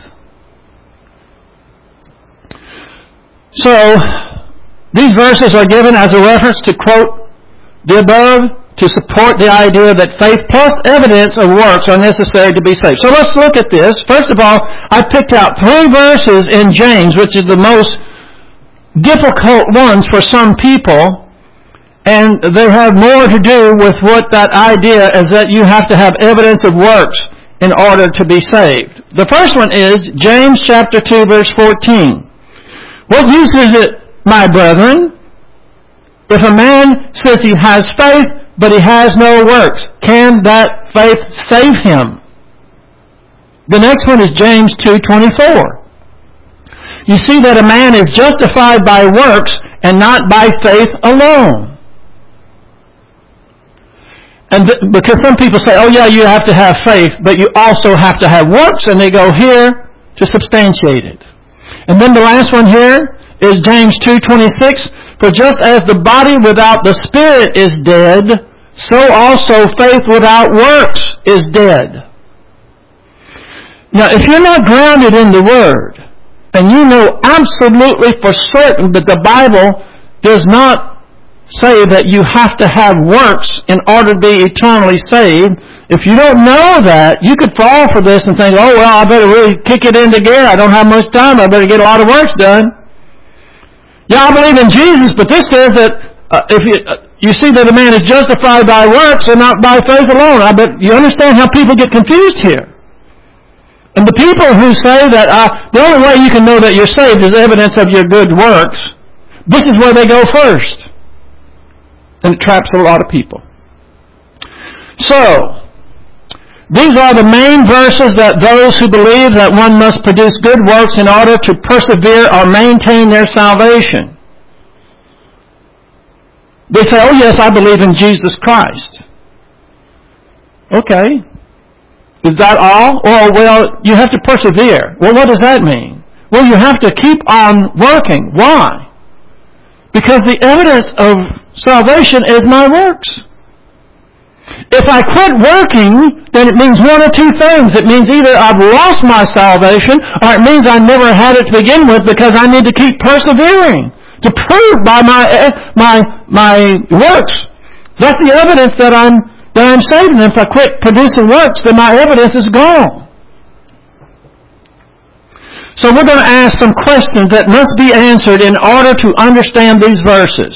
So, these verses are given as a reference to quote the above to support the idea that faith plus evidence of works are necessary to be saved. So let's look at this. First of all, I picked out three verses in James, which is the most difficult ones for some people, and they have more to do with what that idea is that you have to have evidence of works in order to be saved. The first one is James chapter two, verse fourteen. What use is it, my brethren, if a man says he has faith, but he has no works? Can that faith save him? The next one is James two twenty-four. You see that a man is justified by works and not by faith alone. And th- because some people say, oh yeah, you have to have faith, but you also have to have works, and they go here to substantiate it. And then the last one here is James two twenty-six. For just as the body without the spirit is dead, so also faith without works is dead. Now, if you're not grounded in the Word, and you know absolutely for certain that the Bible does not say that you have to have works in order to be eternally saved, if you don't know that, you could fall for this and think, oh, well, I better really kick it into gear. I don't have much time. I better get a lot of works done. Yeah, I believe in Jesus, but this says that uh, if you, uh, you see that a man is justified by works and not by faith alone. I bet you understand how people get confused here. And the people who say that uh, the only way you can know that you're saved is evidence of your good works, this is where they go first. And it traps a lot of people. So, these are the main verses that those who believe that one must produce good works in order to persevere or maintain their salvation. They say, oh yes, I believe in Jesus Christ. Okay. Is that all? Or, well, you have to persevere. Well, what does that mean? Well, you have to keep on working. Why? Because the evidence of salvation is my works. If I quit working, then it means one of two things. It means either I've lost my salvation, or it means I never had it to begin with, because I need to keep persevering to prove by my my my works. That's the evidence that I'm that I'm saved. And if I quit producing works, then my evidence is gone. So we're going to ask some questions that must be answered in order to understand these verses.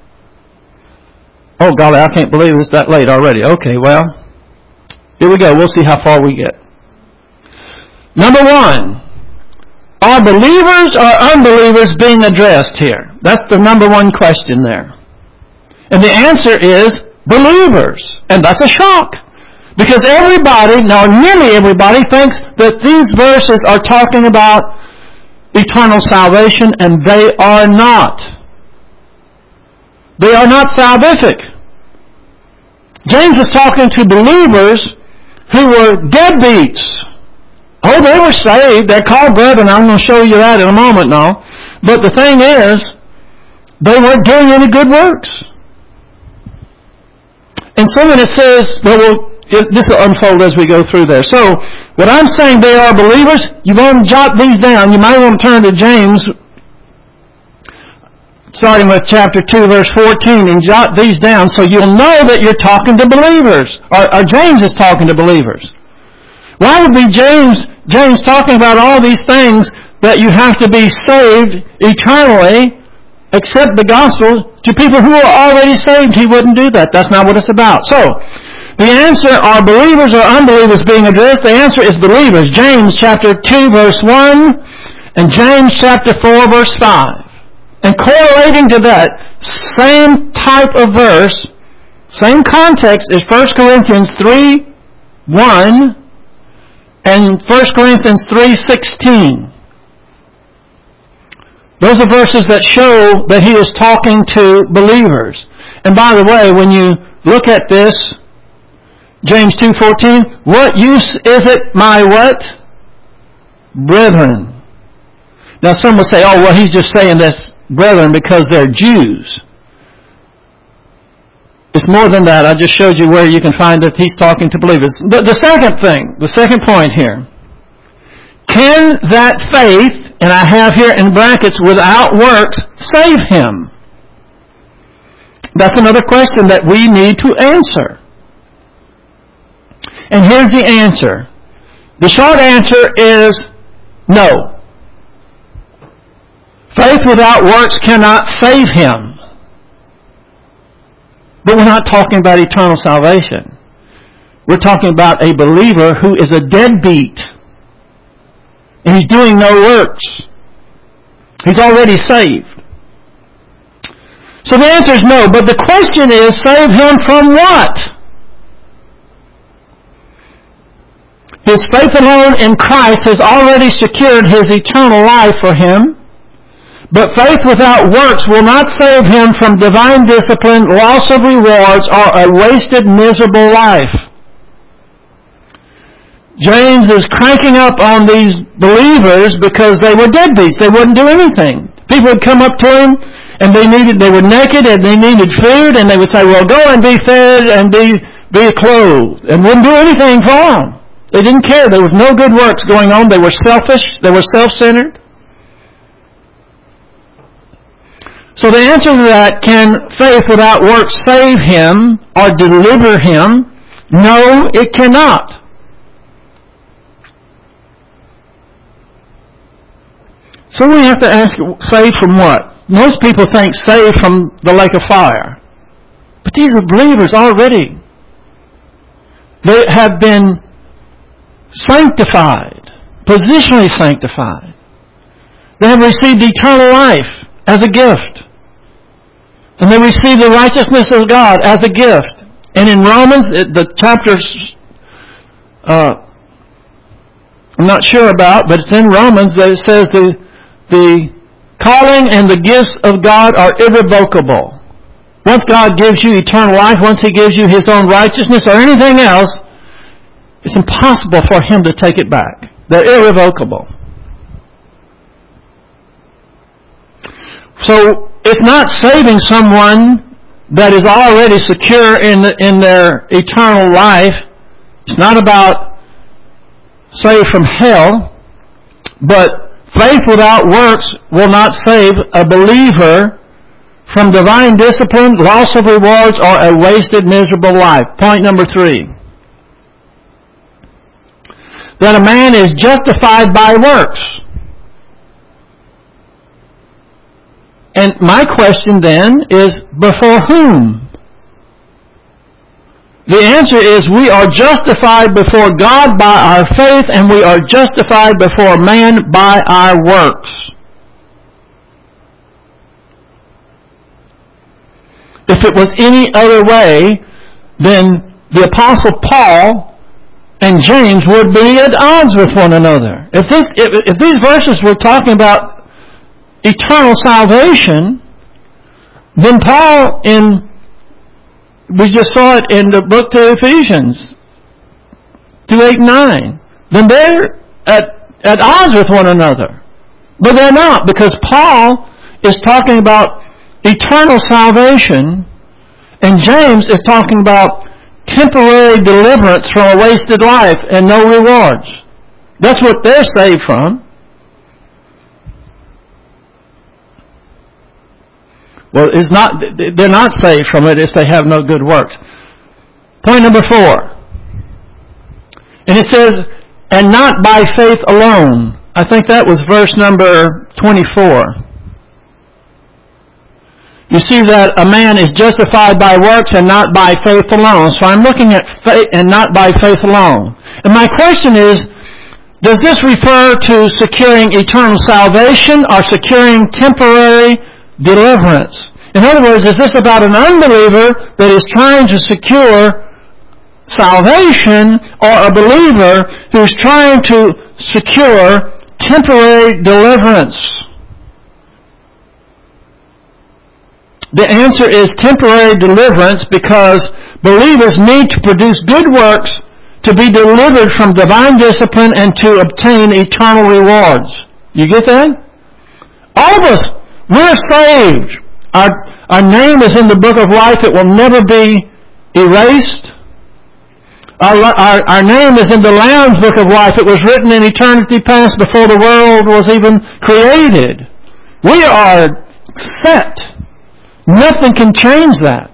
Oh, golly, I can't believe it's that late already. Okay, well, here we go. We'll see how far we get. Number one, are believers or unbelievers being addressed here? That's the number one question there. And the answer is believers. And that's a shock. Because everybody, now nearly everybody, thinks that these verses are talking about eternal salvation, and they are not. They are not salvific. James is talking to believers who were deadbeats. Oh, they were saved. They're called brethren. I'm going to show you that in a moment now. But the thing is, they weren't doing any good works. And so when it says, well, we'll this will unfold as we go through there. So, what I'm saying, they are believers. You want to jot these down. You might want to turn to James, starting with chapter two, verse fourteen, and jot these down so you'll know that you're talking to believers. Or, or James is talking to believers. Why would be James, James talking about all these things that you have to be saved eternally, accept the gospel, to people who are already saved? He wouldn't do that. That's not what it's about. So, the answer, are believers or unbelievers being addressed? The answer is believers. James chapter two, verse one, and James chapter four, verse five. And correlating to that, same type of verse, same context is First Corinthians three, one, and First Corinthians three sixteen. Those are verses that show that he is talking to believers. And by the way, when you look at this, James two fourteen, what use is it, my what? Brethren. Now some will say, oh, well, he's just saying this, brethren, because they're Jews. It's more than that. I just showed you where you can find that he's talking to believers. The, the second thing, the second point here, can that faith, and I have here in brackets, without works, save him? That's another question that we need to answer. And here's the answer. The short answer is no. Faith without works cannot save him. But we're not talking about eternal salvation. We're talking about a believer who is a deadbeat. And he's doing no works. He's already saved. So the answer is no. But the question is, save him from what? His faith alone in Christ has already secured his eternal life for him. But faith without works will not save him from divine discipline, loss of rewards, or a wasted, miserable life. James is cranking up on these believers because they were deadbeats. They wouldn't do anything. People would come up to him and they needed, they were naked and they needed food, and they would say, well, go and be fed and be, be clothed, and wouldn't do anything for them. They didn't care. There was no good works going on. They were selfish. They were self-centered. So the answer to that, can faith without works save him or deliver him? No, it cannot. So we have to ask, saved from what? Most people think saved from the lake of fire. But these are believers already. They have been sanctified, positionally sanctified. They have received eternal life as a gift. And they receive the righteousness of God as a gift. And in Romans, the chapters, uh, I'm not sure about, but it's in Romans that it says the, the calling and the gifts of God are irrevocable. Once God gives you eternal life, once He gives you His own righteousness or anything else, it's impossible for Him to take it back. They're irrevocable. So, it's not saving someone that is already secure in the, in their eternal life. It's not about saved from hell, but faith without works will not save a believer from divine discipline, loss of rewards, or a wasted, miserable life. Point number three. That a man is justified by works. And my question then is, before whom? The answer is, we are justified before God by our faith, and we are justified before man by our works. If it was any other way, then the Apostle Paul and James would be at odds with one another. If this, if, if these verses were talking about eternal salvation, then Paul in, we just saw it in the book to Ephesians, two, eight, nine. Then they're at, at odds with one another. But they're not, because Paul is talking about eternal salvation, and James is talking about temporary deliverance from a wasted life and no rewards. That's what they're saved from. Well, it's not, they're not saved from it if they have no good works. Point number four. And it says, and not by faith alone. I think that was verse number twenty-four. You see that a man is justified by works and not by faith alone. So I'm looking at faith and not by faith alone. And my question is, does this refer to securing eternal salvation or securing temporary deliverance? In other words, is this about an unbeliever that is trying to secure salvation or a believer who's trying to secure temporary deliverance? The answer is temporary deliverance, because believers need to produce good works to be delivered from divine discipline and to obtain eternal rewards. You get that? All of us, we're saved. Our, our name is in the book of life. It will never be erased. Our, our, our name is in the Lamb's book of life. It was written in eternity past before the world was even created. We are set. Nothing can change that.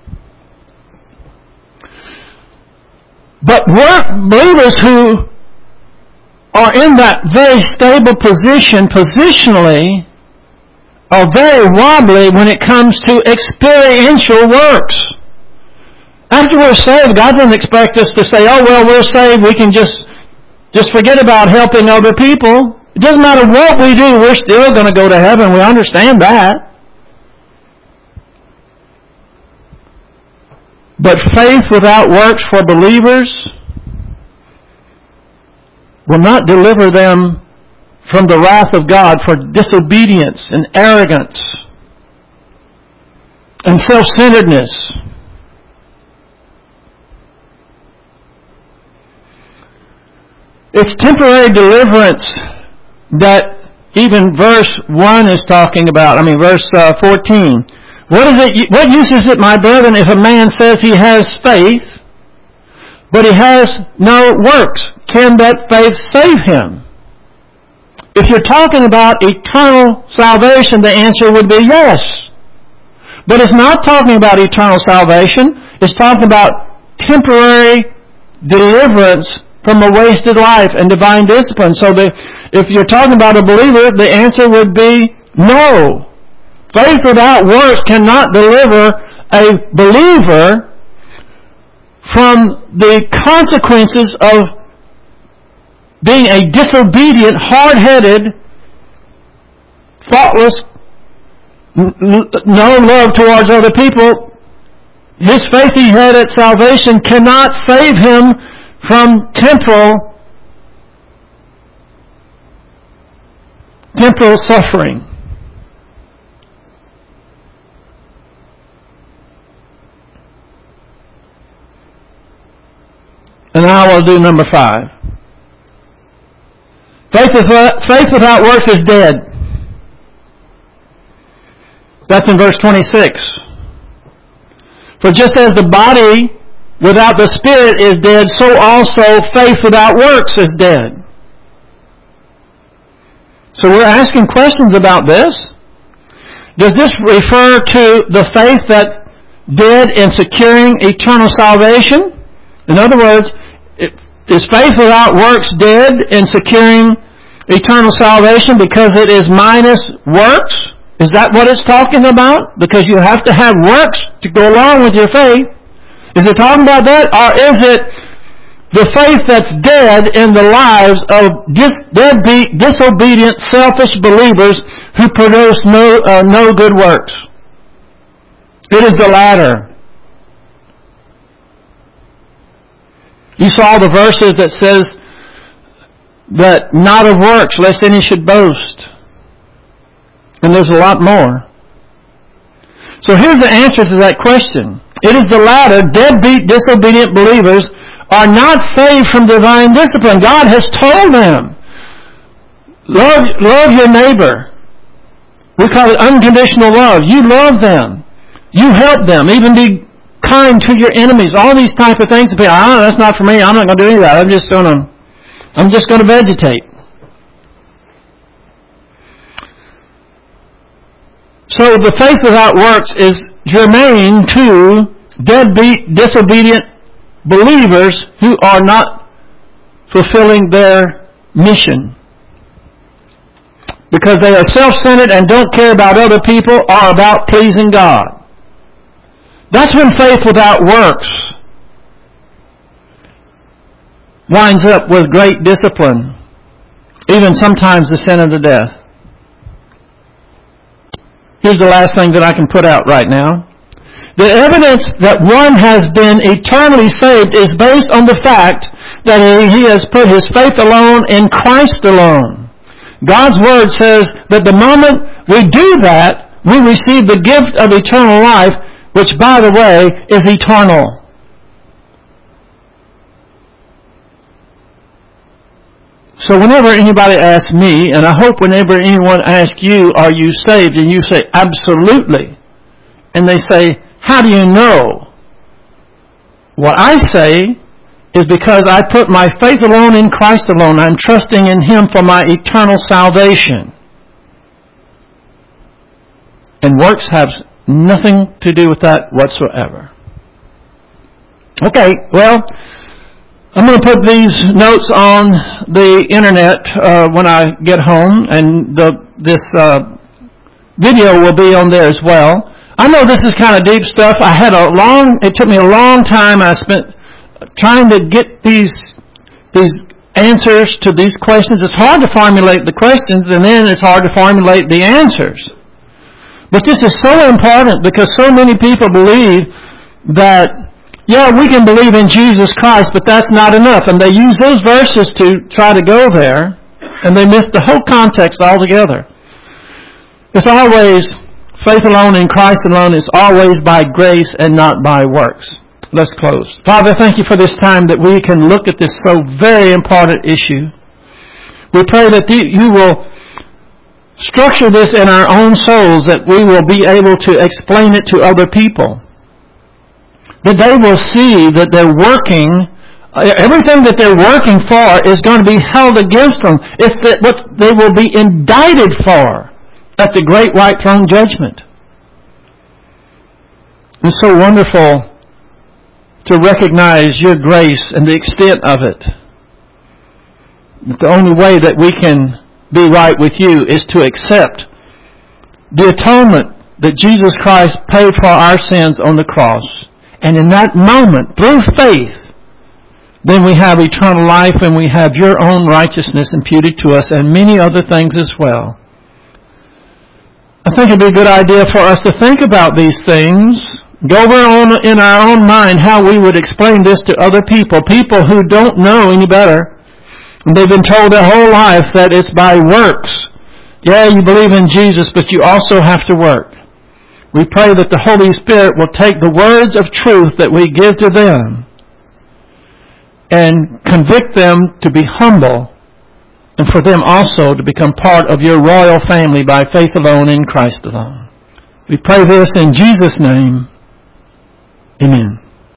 But believers who are in that very stable position, positionally, are very wobbly when it comes to experiential works. After we're saved, God doesn't expect us to say, oh, well, we're saved, we can just, just forget about helping other people. It doesn't matter what we do, we're still going to go to heaven. We understand that. But faith without works for believers will not deliver them from the wrath of God for disobedience and arrogance and self-centeredness. It's temporary deliverance that even verse one is talking about. I mean, verse uh, fourteen. What is it? What use is it, my brethren, if a man says he has faith, but he has no works? Can that faith save him? If you're talking about eternal salvation, the answer would be yes. But it's not talking about eternal salvation. It's talking about temporary deliverance from a wasted life and divine discipline. So the, if you're talking about a believer, the answer would be no. Faith without works cannot deliver a believer from the consequences of being a disobedient, hard-headed, thoughtless, no love towards other people. His faith he had at salvation cannot save him from temporal, temporal suffering. And now we'll do number five. Faith without, faith without works is dead. That's in verse twenty-six. For just as the body without the spirit is dead, so also faith without works is dead. So we're asking questions about this. Does this refer to the faith that's dead in securing eternal salvation? In other words, is faith without works dead in securing eternal salvation because it is minus works? Is that what it's talking about? Because you have to have works to go along with your faith. Is it talking about that? Or is it the faith that's dead in the lives of dis- deadbeat, disobedient, selfish believers who produce no, uh, no good works? It is the latter. You saw the verses that says that not of works, lest any should boast. And there's a lot more. So here's the answer to that question. It is the latter. Deadbeat, disobedient believers are not saved from divine discipline. God has told them, love, love your neighbor. We call it unconditional love. You love them. You help them. Even be kind to your enemies. All these type of things. People, ah, that's not for me. I'm not going to do any of that. I'm just going to, I'm just going to vegetate. So the faith without works is germane to deadbeat, disobedient believers who are not fulfilling their mission. Because they are self-centered and don't care about other people or about pleasing God. That's when faith without works winds up with great discipline, even sometimes the sin unto death. Here's the last thing that I can put out right now. The evidence that one has been eternally saved is based on the fact that he has put his faith alone in Christ alone. God's Word says that the moment we do that, we receive the gift of eternal life, which, by the way, is eternal. So whenever anybody asks me, and I hope whenever anyone asks you, are you saved? And you say, absolutely. And they say, how do you know? What I say is because I put my faith alone in Christ alone. I'm trusting in Him for my eternal salvation. And works have nothing to do with that whatsoever. Okay, well, I'm going to put these notes on the internet uh, when I get home, and the, this uh, video will be on there as well. I know this is kind of deep stuff. I had a long, it took me a long time. I spent trying to get these, these answers to these questions. It's hard to formulate the questions, and then it's hard to formulate the answers. But this is so important because so many people believe that, yeah, we can believe in Jesus Christ, but that's not enough. And they use those verses to try to go there, and they miss the whole context altogether. It's always faith alone in Christ alone. Is always by grace and not by works. Let's close. Father, thank you for this time that we can look at this so very important issue. We pray that you will structure this in our own souls, that we will be able to explain it to other people. That they will see that they're working, everything that they're working for is going to be held against them. It's that what they will be indicted for at the great white throne judgment. It's so wonderful to recognize your grace and the extent of it. But the only way that we can be right with you is to accept the atonement that Jesus Christ paid for our sins on the cross. And in that moment, through faith, then we have eternal life and we have your own righteousness imputed to us and many other things as well. I think it would be a good idea for us to think about these things, go over on, in our own mind how we would explain this to other people, people who don't know any better. And they've been told their whole life that it's by works. Yeah, you believe in Jesus, but you also have to work. We pray that the Holy Spirit will take the words of truth that we give to them and convict them to be humble, and for them also to become part of your royal family by faith alone in Christ alone. We pray this in Jesus' name. Amen.